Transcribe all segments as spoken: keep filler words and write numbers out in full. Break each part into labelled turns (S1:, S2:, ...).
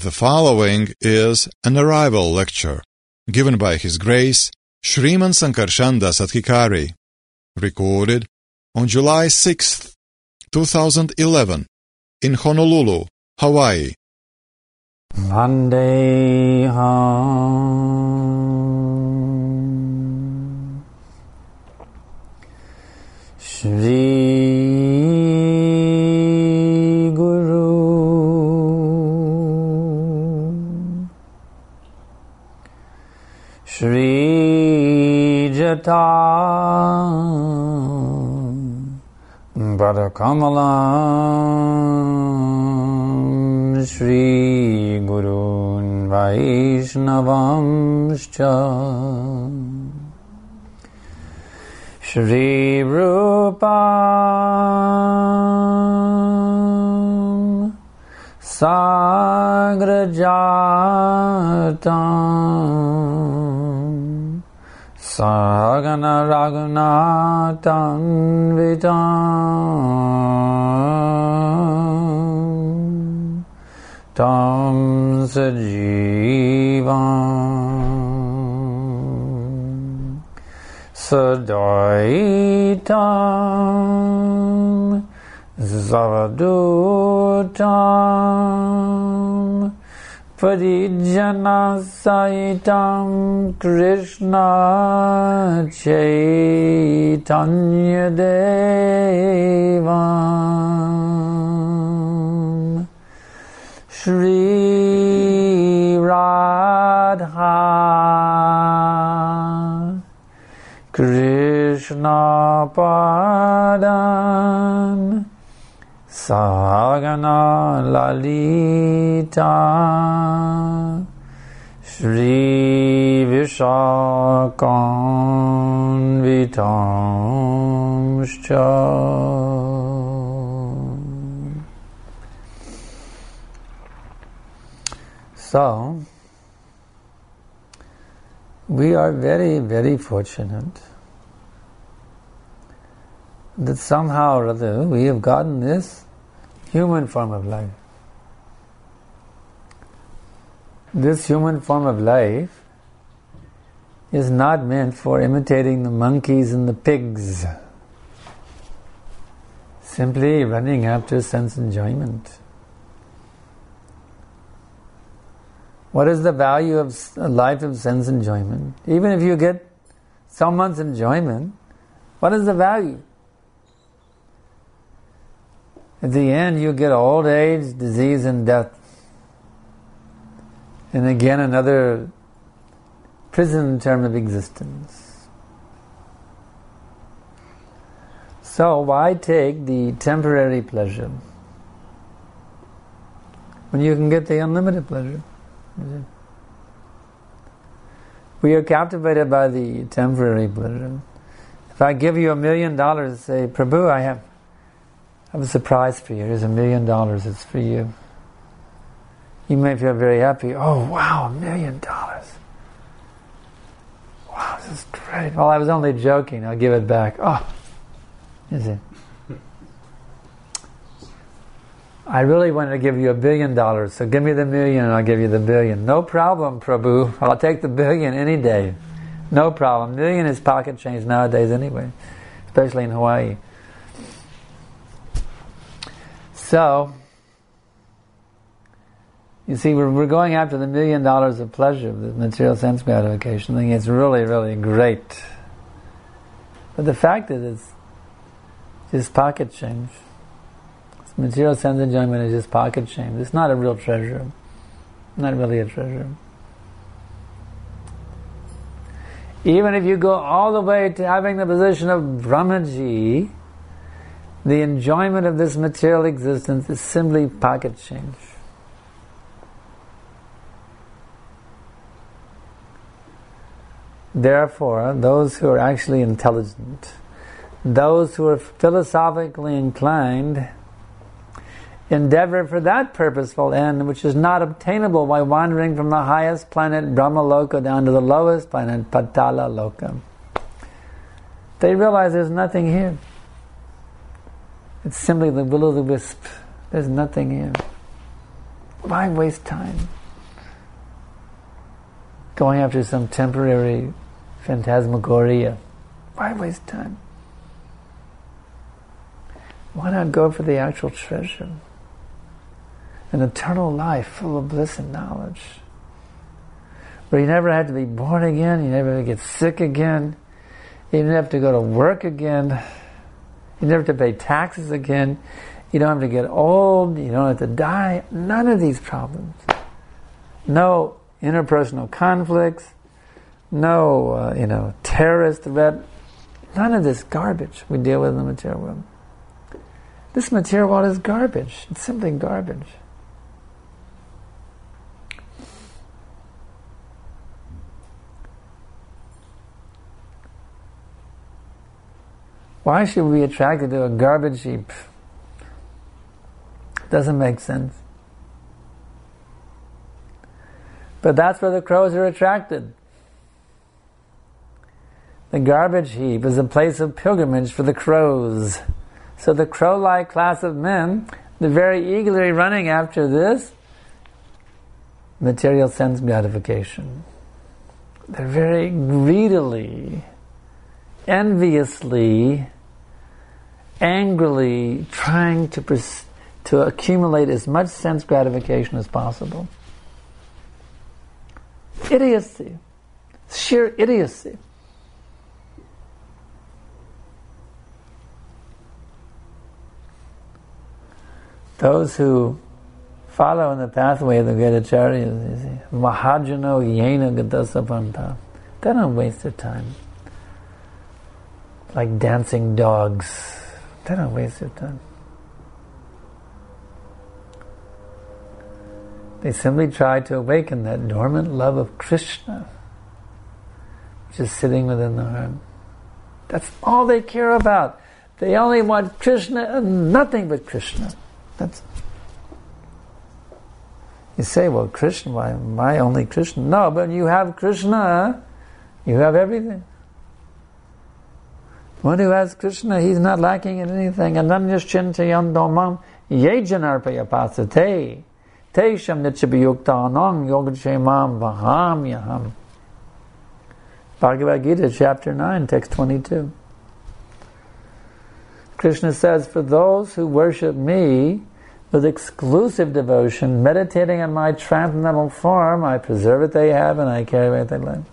S1: The following is an arrival lecture given by His Grace Shriman Sankarshan Das Adhikari, recorded on July sixth, two thousand eleven, in Honolulu, Hawaii.
S2: Vandeham Shri Guru Shri Jata Padakamalam Shri Gurun Vaishnavamscha Shri Rupam Sagrajatam Sagana Raghunatan Vitam Tam Sajivam Sadaitam Zavadutam Parijana Saitam Krishna Chaitanya Devam Shri Radha Krishna Padam Sagana Lalita Shri Vishakanvitamscha. So, we are very, very fortunate that somehow or other we have gotten this human form of life. This human form of life is not meant for imitating the monkeys and the pigs, simply running after sense enjoyment. What is the value of a life of sense enjoyment? Even if you get someone's enjoyment, what is the value? At the end, you get old age, disease, and death. And again, another prison term of existence. So, why take the temporary pleasure when you can get the unlimited pleasure? We are captivated by the temporary pleasure. If I give you a million dollars, say, Prabhu, I have I have a surprise for you. Here's a million dollars. It's for you. You may feel very happy. Oh, wow, a million dollars. Wow, this is great. Well, I was only joking. I'll give it back. Oh, is it? I really wanted to give you a billion dollars, so give me the million and I'll give you the billion. No problem, Prabhu. I'll take the billion any day. No problem. Million is pocket change nowadays anyway, especially in Hawaii. So, you see, we're, we're going after the million dollars of pleasure, the material sense gratification. I think it's really, really great. But the fact is, it's just pocket change. It's material sense enjoyment is just pocket change. It's not a real treasure. Not really a treasure. Even if you go all the way to having the position of Brahmaji, the enjoyment of this material existence is simply pocket change. Therefore, those who are actually intelligent, those who are philosophically inclined, endeavor for that purposeful end, which is not obtainable by wandering from the highest planet, Brahmaloka, down to the lowest planet, Patala Loka. They realize there's nothing here. It's simply the will o' the wisp. There's nothing here. Why waste time going after some temporary phantasmagoria? Why waste time? Why not go for the actual treasure? An eternal life full of bliss and knowledge, where you never have to be born again, you never have to get sick again, you don't have to go to work again, you never have to pay taxes again, you don't have to get old, you don't have to die. None of these problems. No interpersonal conflicts, no uh, you know terrorist threat. None of this garbage we deal with in the material world. This material world is garbage. It's simply garbage. Why should we be attracted to a garbage heap? Doesn't make sense. But that's where the crows are attracted. The garbage heap is a place of pilgrimage for the crows. So the crow-like class of men, they're very eagerly running after this material sense gratification. They're very greedily, enviously, angrily trying to pers- to accumulate as much sense gratification as possible. Idiocy. Sheer idiocy. Those who follow in the pathway of the great acharyas, you see, Mahajano Yena Gadasapanta, they don't waste their time. Like dancing dogs. They don't waste their time. They simply try to awaken that dormant love of Krishna, which is sitting within the heart. That's all they care about. They only want Krishna and nothing but Krishna. That's. You say, well, Krishna, why, why only Krishna? No, but you have Krishna, you have everything. One who has Krishna, he's not lacking in anything. Ananyashchintayam domam yejanarpaya pasate tesham nityabhayuktanam yogachemam vahamyaham. Bhagavad Gita, chapter nine, text twenty-two. Krishna says, for those who worship me with exclusive devotion, meditating on my transcendental form, I preserve what they have and I carry what they live.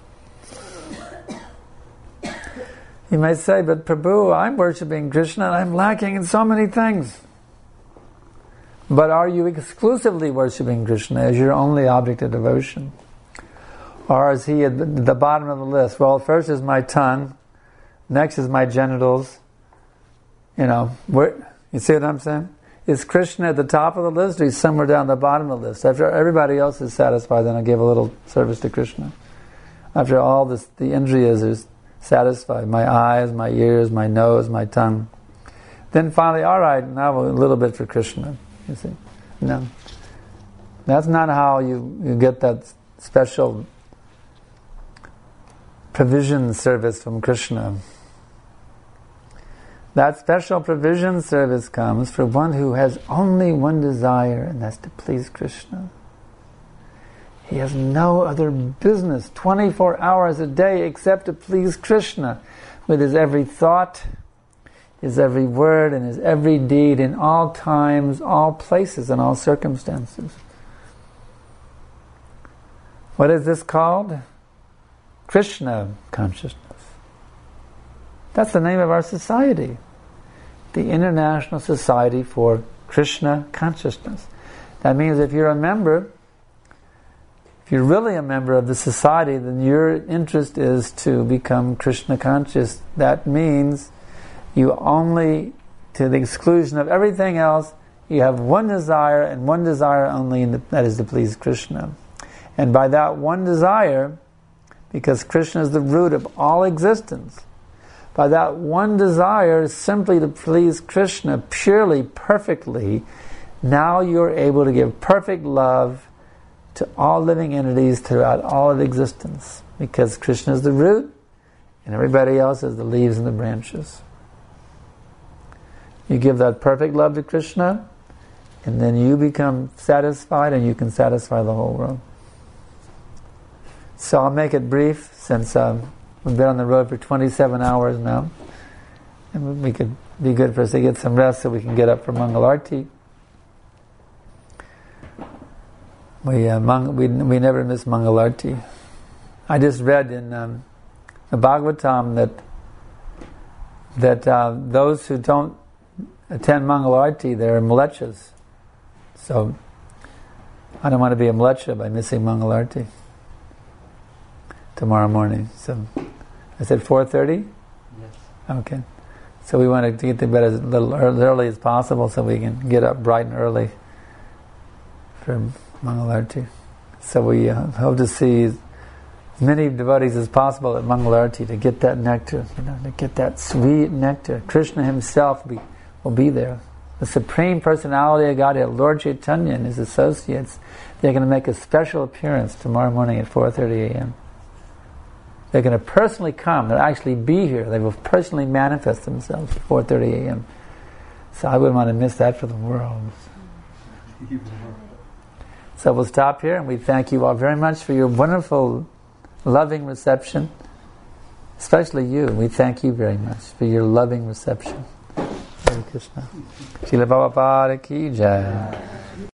S2: You might say, but Prabhu, I'm worshipping Krishna and I'm lacking in so many things. But are you exclusively worshipping Krishna as your only object of devotion? Or is he at the bottom of the list? Well, first is my tongue, next is my genitals. You know, where, you see what I'm saying? Is Krishna at the top of the list or is he somewhere down the bottom of the list? After everybody else is satisfied, then I give a little service to Krishna. After all this, the indriyas are satisfied, my eyes, my ears, my nose, my tongue. Then finally, all right, now a little bit for Krishna. You see? No. That's not how you, you get that special provision service from Krishna. That special provision service comes for one who has only one desire, and that's to please Krishna. He has no other business twenty-four hours a day except to please Krishna with his every thought, his every word, and his every deed in all times, all places, and all circumstances. What is this called? Krishna consciousness. That's the name of our society. The International Society for Krishna Consciousness. That means if you're a member, if you're really a member of the society, then your interest is to become Krishna conscious. That means you only, to the exclusion of everything else, you have one desire and one desire only, and that is to please Krishna. And by that one desire, because Krishna is the root of all existence, by that one desire, simply to please Krishna purely, perfectly, now you're able to give perfect love to all living entities throughout all of existence. Because Krishna is the root, and everybody else is the leaves and the branches. You give that perfect love to Krishna, and then you become satisfied and you can satisfy the whole world. So I'll make it brief since um, we've been on the road for twenty-seven hours now, and we could be good for us to get some rest so we can get up for Mangalarti. We, uh, Mang- we we never miss Mangalarti. I just read in um, the Bhagavatam that that uh, those who don't attend Mangalarti, they're mlechas. So I don't want to be a mlecha by missing Mangalarti tomorrow morning. So I said four thirty?
S3: Yes.
S2: Okay. So we want to get to bed as little early, early as possible so we can get up bright and early for Mangalarti. So we uh, hope to see as many devotees as possible at Mangalarti to get that nectar, you know, to get that sweet nectar. Krishna himself will be, will be there. The Supreme Personality of Godhead, Lord Chaitanya and his associates, they're going to make a special appearance tomorrow morning at four thirty a.m. They're going to personally come. They'll actually be here. They will personally manifest themselves at four thirty a.m. So I wouldn't want to miss that for the world. So we'll stop here, and we thank you all very much for your wonderful, loving reception. Especially you. We thank you very much for your loving reception. Hare Krishna. Srila Prabhupada ki jai.